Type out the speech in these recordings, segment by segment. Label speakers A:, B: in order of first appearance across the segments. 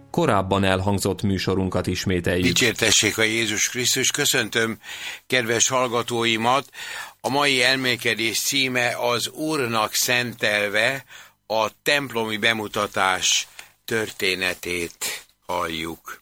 A: korábban elhangzott műsorunkat ismételjük.
B: Dicsértessék a Jézus Krisztus, köszöntöm kedves hallgatóimat. A mai elmélkedés címe az Úrnak szentelve, a templomi bemutatás történetét halljuk.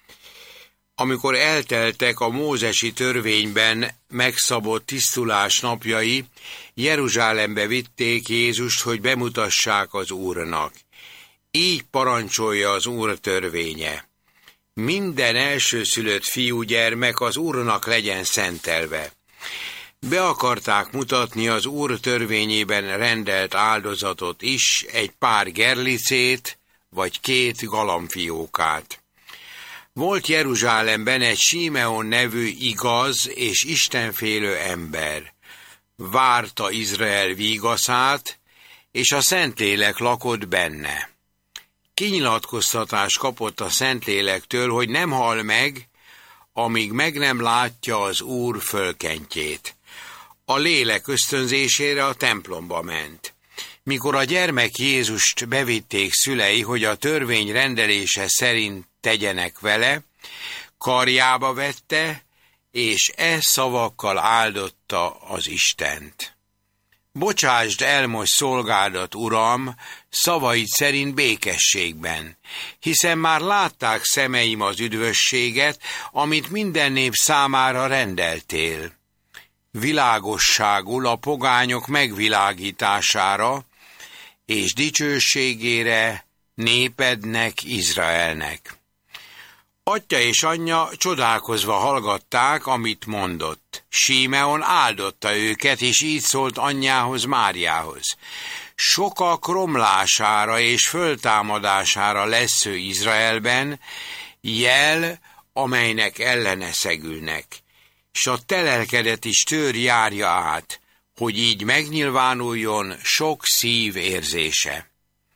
B: Amikor elteltek a mózesi törvényben megszabott tisztulás napjai, Jeruzsálembe vitték Jézust, hogy bemutassák az Úrnak. Így parancsolja az Úr törvénye. Minden elsőszülött fiúgyermek az Úrnak legyen szentelve. Be akarták mutatni az Úr törvényében rendelt áldozatot is, egy pár gerlicét, vagy 2 galambfiókát. Volt Jeruzsálemben egy Simeon nevű igaz és istenfélő ember. Várta Izrael vígaszát, és a Szentlélek lakott benne. Kinyilatkoztatást kapott a Szentlélektől, hogy nem hal meg, amíg meg nem látja az Úr fölkentjét. A lélek ösztönzésére a templomba ment. Mikor a gyermek Jézust bevitték szülei, hogy a törvény rendelése szerint tegyenek vele, karjába vette, és szavakkal áldotta az Istent. Bocsásd el most szolgádat, Uram, szavaid szerint békességben, hiszen már látták szemeim az üdvösséget, amit minden nép számára rendeltél. Világosságul a pogányok megvilágítására, és dicsőségére népednek, Izraelnek. Atya és anyja csodálkozva hallgatták, amit mondott. Simeon áldotta őket, és így szólt anyjához, Máriához. Sokak romlására és föltámadására lesz ő Izraelben, jel, amelynek ellene szegülnek, s a te lelkedet is tör járja át, hogy így megnyilvánuljon sok szív érzése.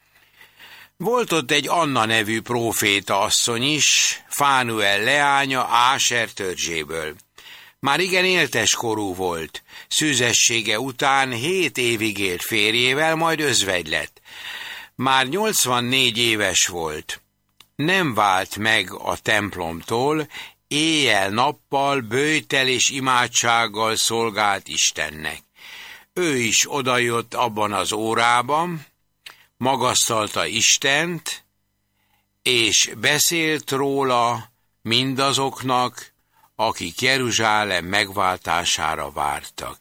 B: Volt ott egy Anna nevű próféta asszony is, Fánuel leánya Áser törzséből. Már igen éltes korú volt, szűzessége után 7 évig élt férjével, majd özvegy lett. Már 84 éves volt. Nem vált meg a templomtól, éjjel-nappal böjtel és imádsággal szolgált Istennek. Ő is odajött abban az órában, magasztalta Istent, és beszélt róla mindazoknak, akik Jeruzsálem megváltására vártak.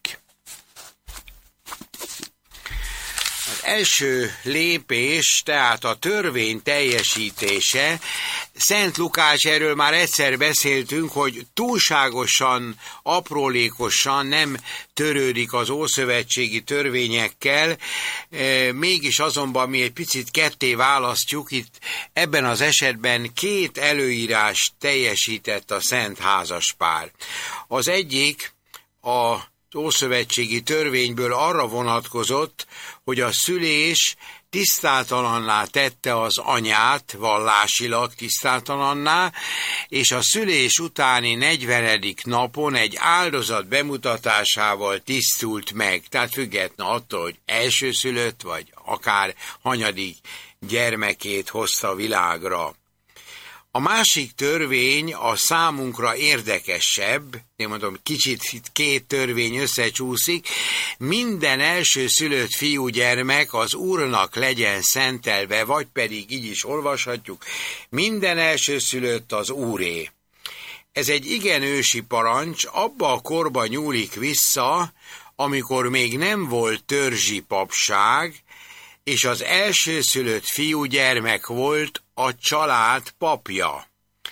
B: Az első lépés, tehát a törvény teljesítése. Szent Lukács, erről már egyszer beszéltünk, hogy túlságosan, aprólékosan nem törődik az ószövetségi törvényekkel, mégis azonban mi egy picit ketté választjuk, itt ebben az esetben 2 előírást teljesített a szent házaspár. Az egyik az ószövetségi törvényből arra vonatkozott, hogy a szülés tisztátalanná tette az anyát, vallásilag tisztátalanná, és a szülés utáni 40. napon egy áldozat bemutatásával tisztult meg, tehát független attól, hogy elsőszülött, vagy akár hanyadik gyermekét hozta világra. A másik törvény a számunkra érdekesebb, én mondom, kicsit itt 2 törvény összecsúszik, minden elsőszülött fiúgyermek az Úrnak legyen szentelve, vagy pedig így is olvashatjuk, minden elsőszülött az Úré. Ez egy igen ősi parancs, abba a korba nyúlik vissza, amikor még nem volt törzsi papság, és az elsőszülött fiúgyermek volt a család papja.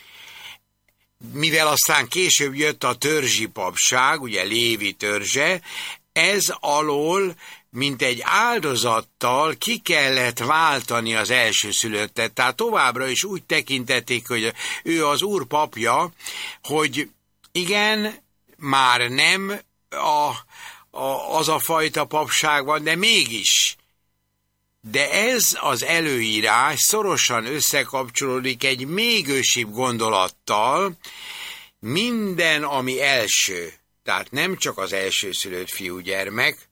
B: Mivel aztán később jött a törzsi papság, ugye Lévi törzse, ez alól, mint egy áldozattal ki kellett váltani az elsőszülöttet. Tehát továbbra is úgy tekintették, hogy ő az Úr papja, hogy igen, már nem az a fajta papság van, de mégis. De ez az előírás szorosan összekapcsolódik egy még ősibb gondolattal, minden, ami első, tehát nem csak az elsőszülött fiúgyermek,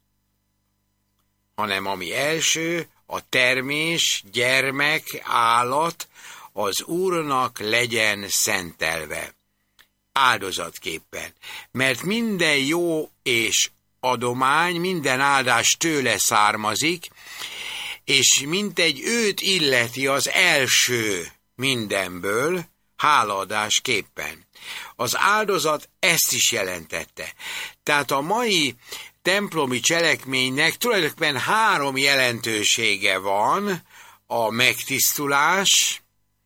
B: hanem ami első, a termés, gyermek, állat, az Úrnak legyen szentelve. Áldozatképpen. Mert minden jó és adomány, minden áldás tőle származik, és mintegy őt illeti az első mindenből, hálaadásképpen. Az áldozat ezt is jelentette. Tehát a mai templomi cselekménynek tulajdonképpen 3 jelentősége van: a megtisztulás,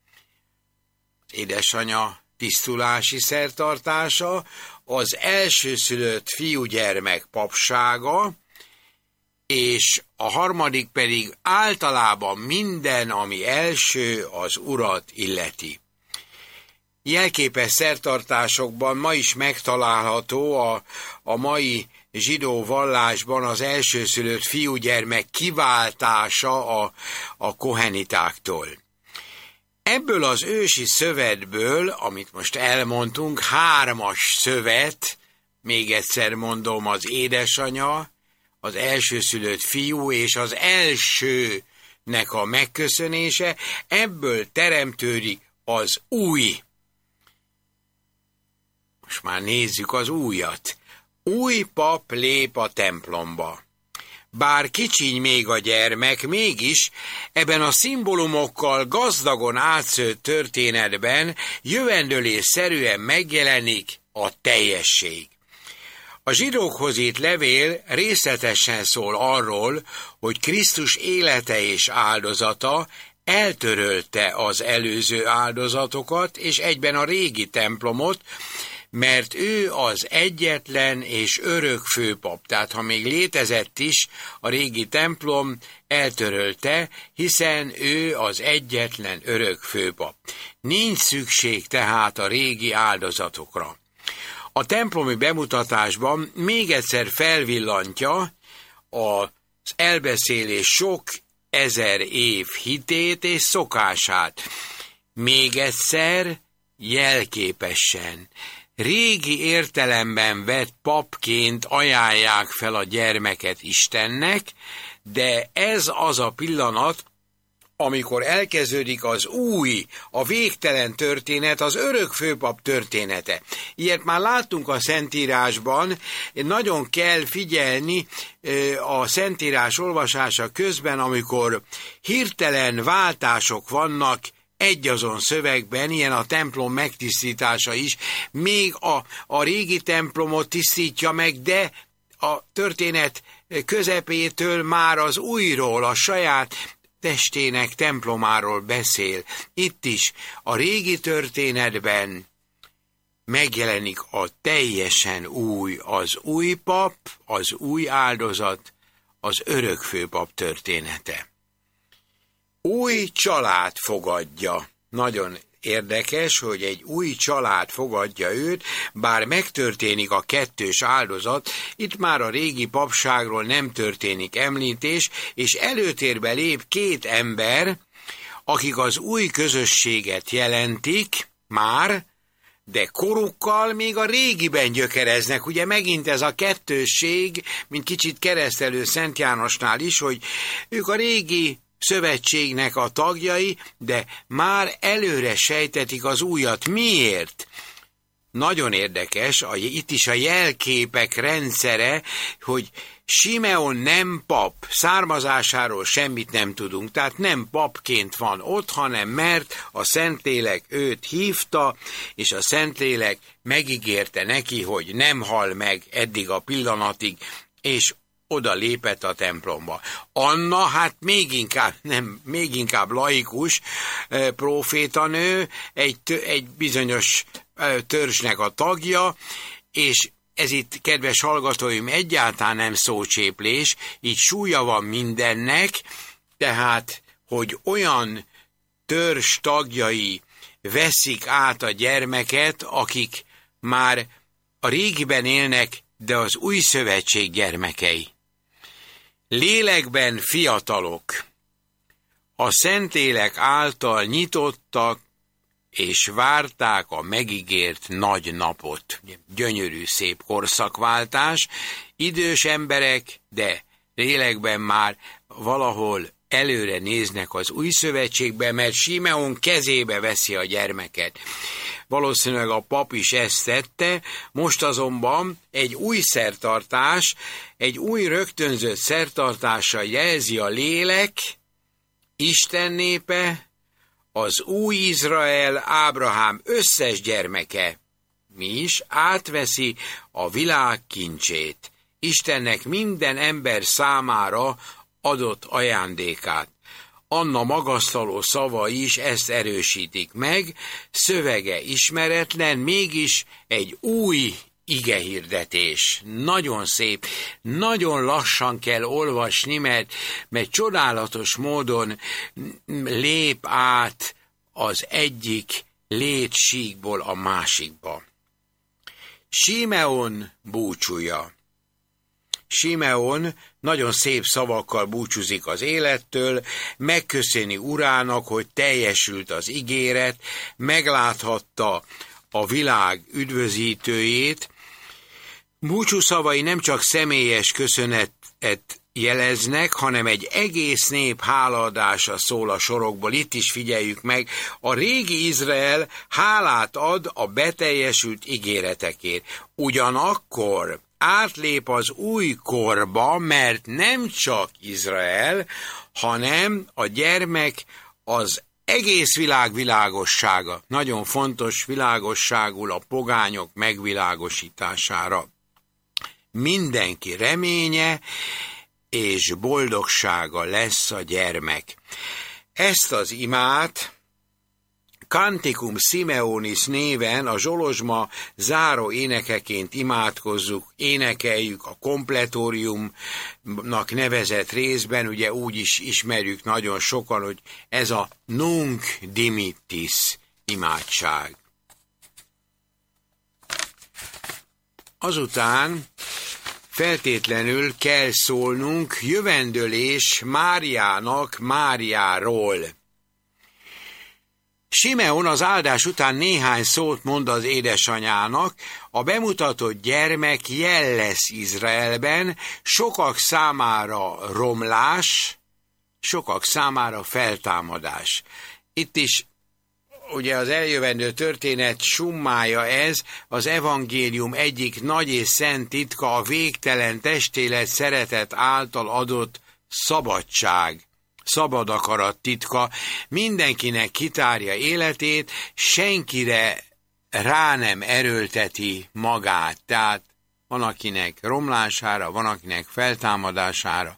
B: édesanya tisztulási szertartása, az elsőszülött fiúgyermek papsága, és a harmadik pedig általában minden, ami első, az Urat illeti. Jelképes szertartásokban ma is megtalálható a mai zsidó vallásban az elsőszülött fiúgyermek kiváltása a kohenitáktól. Ebből az ősi szövetből, amit most elmondtunk, 3-as szövet, még egyszer mondom, az édesanya, az elsőszülött fiú és az elsőnek a megköszönése, ebből teremtődik az új. Most már nézzük az újat. Új pap lép a templomba. Bár kicsiny még a gyermek, mégis ebben a szimbólumokkal gazdagon átszőtt történetben jövendőlésszerűen megjelenik a teljesség. A zsidókhoz írt levél részletesen szól arról, hogy Krisztus élete és áldozata eltörölte az előző áldozatokat és egyben a régi templomot, mert ő az egyetlen és örök főpap. Tehát ha még létezett is, a régi templom eltörölte, hiszen ő az egyetlen örök főpap. Nincs szükség tehát a régi áldozatokra. A templomi bemutatásban még egyszer felvillantja az elbeszélés sok ezer év hitét és szokását. Még egyszer jelképesen, régi értelemben vett papként ajánlják fel a gyermeket Istennek, de ez az a pillanat, amikor elkezdődik az új, a végtelen történet, az örök főpap története. Ilyet már láttunk a Szentírásban, nagyon kell figyelni a Szentírás olvasása közben, amikor hirtelen váltások vannak egyazon szövegben, ilyen a templom megtisztítása is, még a régi templomot tisztítja meg, de a történet közepétől már az újról, a saját testének templomáról beszél. Itt is a régi történetben megjelenik a teljesen új, az új pap, az új áldozat, az örökfőpap története. Új család fogadja. Nagyon érdekes, hogy egy új család fogadja őt, bár megtörténik a 2. áldozat, itt már a régi papságról nem történik említés, és előtérbe lép 2 ember, akik az új közösséget jelentik már, de korukkal még a régiben gyökereznek. Ugye megint ez a kettősség, mint kicsit keresztelő Szent Jánosnál is, hogy ők a régi szövetségnek a tagjai, de már előre sejtetik az újat. Miért? Nagyon érdekes, itt is a jelképek rendszere, hogy Simeon nem pap, származásáról semmit nem tudunk, tehát nem papként van ott, hanem mert a Szentlélek őt hívta, és a Szentlélek megígérte neki, hogy nem hal meg eddig a pillanatig, és oda lépett a templomba. Anna, hát még inkább laikus prófétanő, egy bizonyos törzsnek a tagja, és ez itt, kedves hallgatóim, egyáltalán nem szócséplés, így súlya van mindennek, tehát, hogy olyan törzs tagjai veszik át a gyermeket, akik már a régiben élnek, de az új szövetség gyermekei. Lélekben fiatalok, a Szentlélek által nyitottak, és várták a megígért nagy napot. Gyönyörű, szép korszakváltás, idős emberek, de lélekben már valahol előre néznek az új szövetségbe, mert Simeon kezébe veszi a gyermeket. Valószínűleg a pap is ezt tette, most azonban egy új szertartás, egy új rögtönzött szertartással jelzi a lélek, Isten népe, az új Izrael, Ábrahám összes gyermeke, mi is átveszi a világ kincsét, Istennek minden ember számára adott ajándékát. Anna magasztaló szavai is ezt erősítik meg, szövege ismeretlen, mégis egy új igehirdetés. Nagyon szép, nagyon lassan kell olvasni, mert csodálatos módon lép át az egyik létsíkból a másikba. Simeon búcsúja. Simeon nagyon szép szavakkal búcsúzik az élettől, megköszöni urának, hogy teljesült az ígéret, megláthatta a világ üdvözítőjét. Búcsúszavai nem csak személyes köszönetet jeleznek, hanem egy egész nép hálaadása szól a sorokból. Itt is figyeljük meg, a régi Izrael hálát ad a beteljesült ígéretekért. Ugyanakkor átlép az új korba, mert nem csak Izrael, hanem a gyermek az egész világ világossága. Nagyon fontos világosságul a pogányok megvilágosítására. Mindenki reménye és boldogsága lesz a gyermek. Ezt az imát Canticum Simeonis néven a Zsolozsma záró énekeként imádkozzuk, énekeljük a kompletóriumnak nevezett részben, ugye úgy is ismerjük nagyon sokan, hogy ez a Nunc Dimittis imádság. Azután feltétlenül kell szólnunk jövendőlés Máriának Máriáról. Simeon az áldás után néhány szót mond az édesanyának, a bemutatott gyermek jel lesz Izraelben, sokak számára romlás, sokak számára feltámadás. Itt is ugye az eljövendő történet summája ez, az evangélium egyik nagy és szent titka, a végtelen testélet szeretet által adott szabadság. Szabad akarat titka, mindenkinek kitárja életét, senkire rá nem erőlteti magát, tehát van akinek romlására, van akinek feltámadására.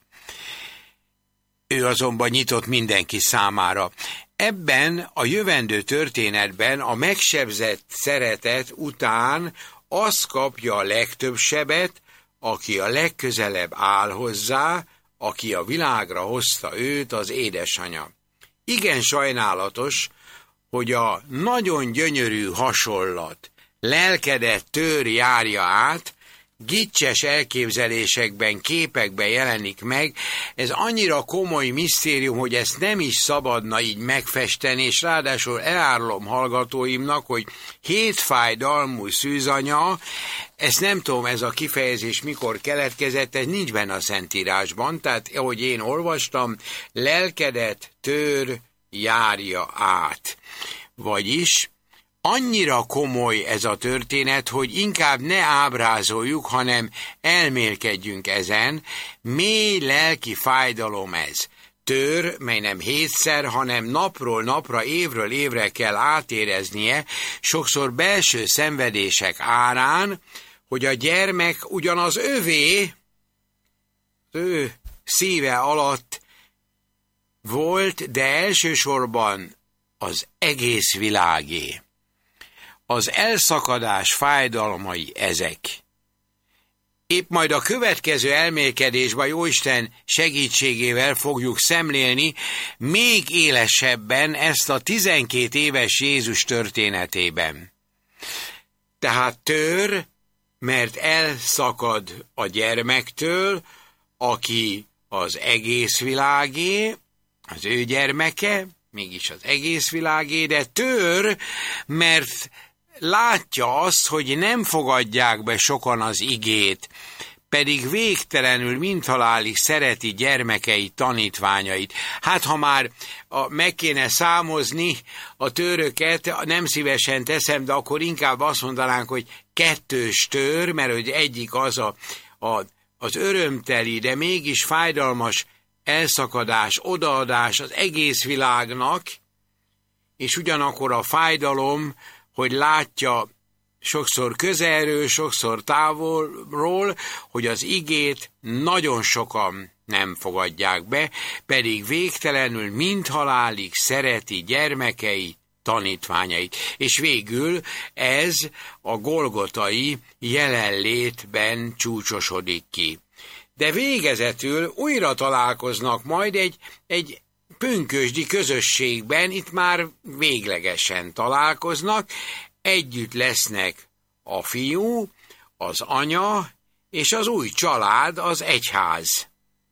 B: Ő azonban nyitott mindenki számára. Ebben a jövendő történetben a megsebzett szeretet után az kapja a legtöbb sebet, aki a legközelebb áll hozzá, aki a világra hozta őt, az édesanyja. Igen sajnálatos, hogy a nagyon gyönyörű hasonlat lelkedet tőr járja át, gicses elképzelésekben, képekben jelenik meg. Ez annyira komoly misztérium, hogy ezt nem is szabadna így megfesteni, és ráadásul elárulom hallgatóimnak, hogy hétfájdalmú szűzanya, ezt nem tudom, ez a kifejezés mikor keletkezett, ez nincs benne a Szentírásban, tehát ahogy én olvastam, lelkedet tőr járja át. Vagyis annyira komoly ez a történet, hogy inkább ne ábrázoljuk, hanem elmélkedjünk ezen. Mély lelki fájdalom ez. Tör, mely nem hétszer, hanem napról napra, évről évre kell átéreznie, sokszor belső szenvedések árán, hogy a gyermek ugyan az övé, ő szíve alatt volt, de elsősorban az egész világé. Az elszakadás fájdalmai ezek. Épp majd a következő elmélkedésben Jóisten segítségével fogjuk szemlélni még élesebben ezt a 12 éves Jézus történetében. Tehát tör, mert elszakad a gyermektől, aki az egész világé, az ő gyermeke, mégis az egész világé, de tör, mert látja azt, hogy nem fogadják be sokan az igét. pedig végtelenül mindhalálig szereti gyermekeit, tanítványait. Hát ha már meg kéne számozni a tőröket, nem szívesen teszem, de akkor inkább azt mondanánk, hogy 2 tőr, mert hogy egyik az örömteli, de mégis fájdalmas elszakadás, odaadás az egész világnak, és ugyanakkor a fájdalom, hogy látja sokszor közelről, sokszor távolról, hogy az igét nagyon sokan nem fogadják be, pedig végtelenül mindhalálig szereti gyermekei, tanítványait. És végül ez a golgotai jelenlétben csúcsosodik ki. De végezetül újra találkoznak majd egy pünkösdi közösségben, itt már véglegesen találkoznak, együtt lesznek a fiú, az anya és az új család, az egyház.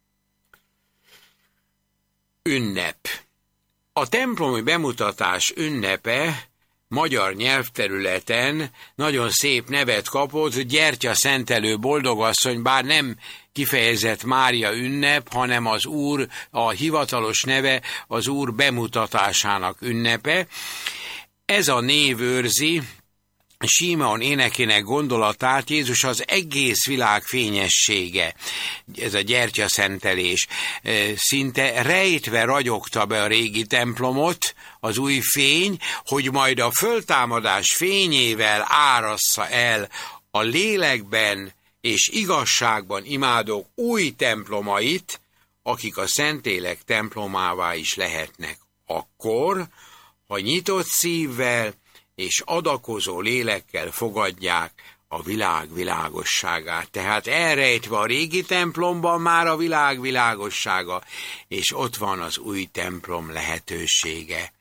B: Ünnep. A templomi bemutatás ünnepe magyar nyelvterületen nagyon szép nevet kapott, Gyertyaszentelő boldogasszony, bár nem kifejezett Mária ünnep, hanem az Úr, a hivatalos neve az Úr bemutatásának ünnepe. Ez a név őrzi Simeon énekének gondolatát, Jézus az egész világ fényessége, ez a gyertyaszentelés, szinte rejtve ragyogta be a régi templomot, az új fény, hogy majd a föltámadás fényével árassza el a lélekben és igazságban imádók új templomait, akik a Szentlélek templomává is lehetnek akkor, ha nyitott szívvel és adakozó lélekkel fogadják a világ világosságát. Tehát elrejtve a régi templomban már a világ világossága, és ott van az új templom lehetősége.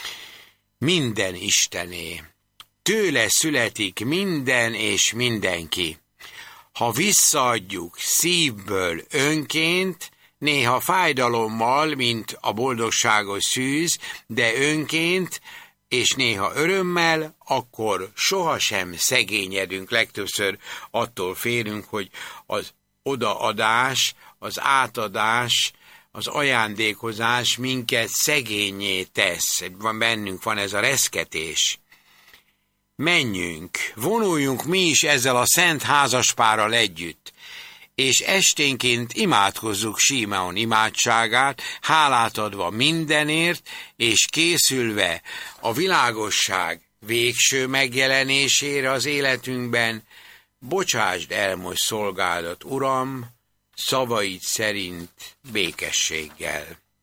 B: Minden Istené, tőle születik minden és mindenki. Ha visszaadjuk szívből önként, néha fájdalommal, mint a boldogságos szűz, de önként, és néha örömmel, akkor sohasem szegényedünk, legtöbbször attól félünk, hogy az odaadás, az átadás, az ajándékozás minket szegényé tesz. Bennünk van ez a reszketés. Menjünk, vonuljunk mi is ezzel a szent házaspárral együtt, és esténként imádkozzuk Simeon imádságát, hálát adva mindenért, és készülve a világosság végső megjelenésére az életünkben. Bocsásd el most szolgálat, Uram, szavaid szerint békességgel.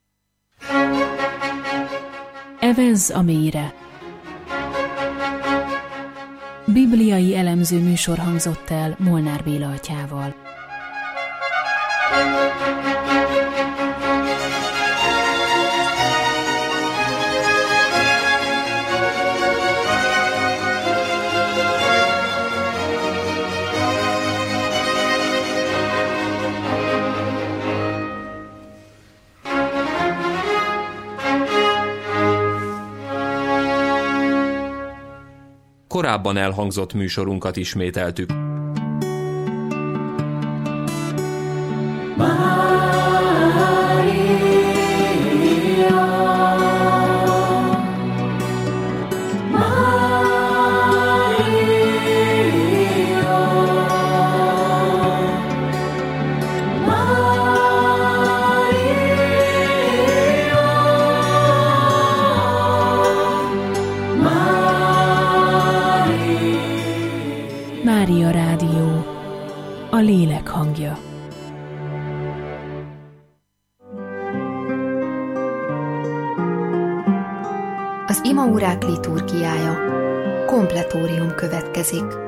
C: Evezz a mélyre. Bibliai elemző műsor hangzott el Molnár Béla atyával.
A: Korábban elhangzott műsorunkat ismételtük.
C: Mária Rádió, a lélek hangja.
D: Az imaórák liturgiája, kompletórium következik.